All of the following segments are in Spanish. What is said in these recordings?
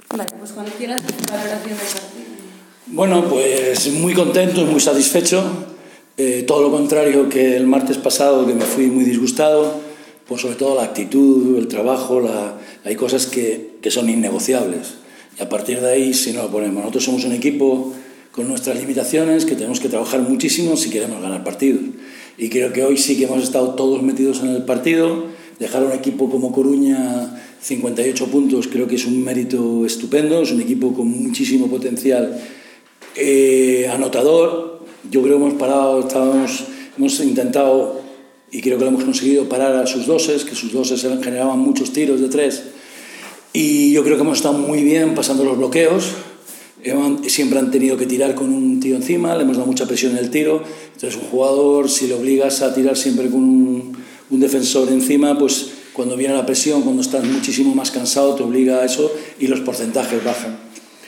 Vale, pues cuando quieras, valoración del partido. Bueno, pues muy contento y muy satisfecho. Todo lo contrario que el martes pasado, que me fui muy disgustado, pues sobre todo la actitud, el trabajo, hay cosas que son innegociables. Y a partir de ahí, si no lo ponemos, nosotros somos un equipo con nuestras limitaciones, que tenemos que trabajar muchísimo si queremos ganar partidos. Y creo que hoy sí que hemos estado todos metidos en el partido. Dejar a un equipo como Coruña 58 puntos creo que es un mérito estupendo, es un equipo con muchísimo potencial anotador. Yo creo que hemos parado, hemos intentado, y creo que lo hemos conseguido, parar a sus doses, que sus doses generaban muchos tiros de tres, y yo creo que hemos estado muy bien pasando los bloqueos. Siempre han tenido que tirar con un tío encima, le hemos dado mucha presión en el tiro. Entonces un jugador, si le obligas a tirar siempre con un defensor encima, pues cuando viene la presión, cuando estás muchísimo más cansado, te obliga a eso y los porcentajes bajan.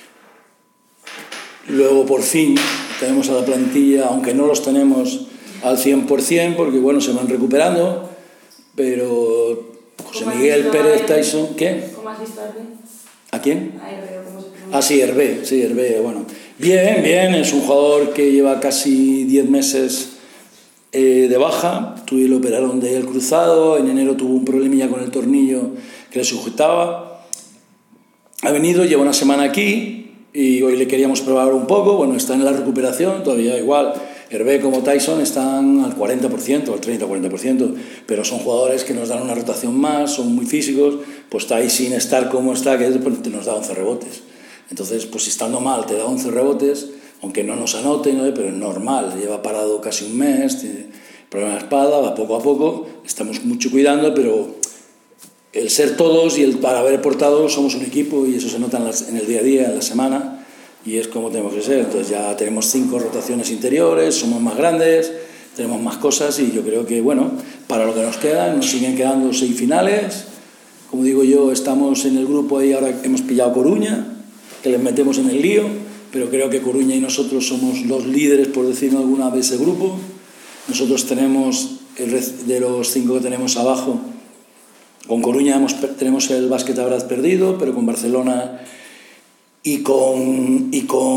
Luego por fin tenemos a la plantilla, aunque no los tenemos al 100%, porque bueno, se van recuperando, pero José Miguel Pérez Tyson, ¿qué? ¿Cómo has visto a Hervé? ¿A quién? A Hervé, ¿cómo se llama? Ah, sí, Hervé, bueno. Bien, es un jugador que lleva casi 10 meses de baja. Le operaron de el cruzado, en enero tuvo un problemilla con el tornillo que le sujetaba. Ha venido, lleva una semana aquí y hoy le queríamos probar un poco. Bueno, está en la recuperación, todavía igual. Hervé como Tyson están al 40%, al 30-40%, pero son jugadores que nos dan una rotación más, son muy físicos. Pues Tyson estar como está, que nos da 11 rebotes. Entonces, pues si estando mal te da 11 rebotes, aunque no nos anoten, ¿no? Pero es normal, lleva parado casi un mes, tiene problema de espalda, va poco a poco, estamos mucho cuidando, pero el ser todos y el para haber portado somos un equipo y eso se nota en el día a día, en la semana, y es como tenemos que ser. Entonces ya tenemos 5 rotaciones interiores, somos más grandes, tenemos más cosas y yo creo que, bueno, para lo que nos queda, nos siguen quedando 6 finales. Como digo yo, estamos en el grupo ahí, ahora hemos pillado Coruña, que les metemos en el lío, pero creo que Coruña y nosotros somos los líderes, por decirlo alguna, de ese grupo. Nosotros tenemos, de los 5 que tenemos abajo, con Coruña tenemos el básquet ahora perdido, pero con Barcelona y con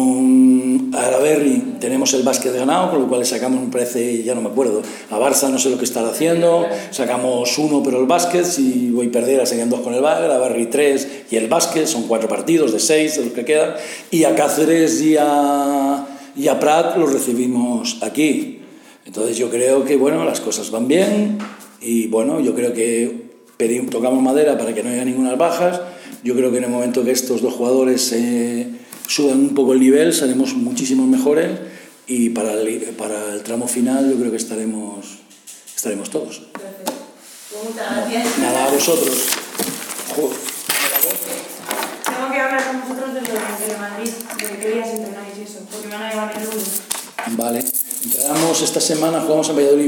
Araberri tenemos el básquet ganado, con lo cual le sacamos, me parece, ya no me acuerdo, a Barça no sé lo que estará haciendo, sacamos 1 pero el básquet, si voy a perder serían 2 con el básquet, a Araberri 3 y el básquet, son 4 partidos de 6 de los que quedan, y a Cáceres y a Prat los recibimos aquí. Entonces yo creo que bueno, las cosas van bien y bueno, yo creo que tocamos madera para que no haya ninguna bajas. Yo creo que en el momento que estos 2 jugadores suban un poco el nivel, seremos muchísimo mejores y para el tramo final yo creo que estaremos todos. Perfecto. Muchas gracias. Nada, a vosotros. Tengo que hablar con vosotros de Madrid, de qué días entrenáis y eso, porque me van a llevar el lunes. Vale. Entrenamos esta semana, jugamos en Valladolid.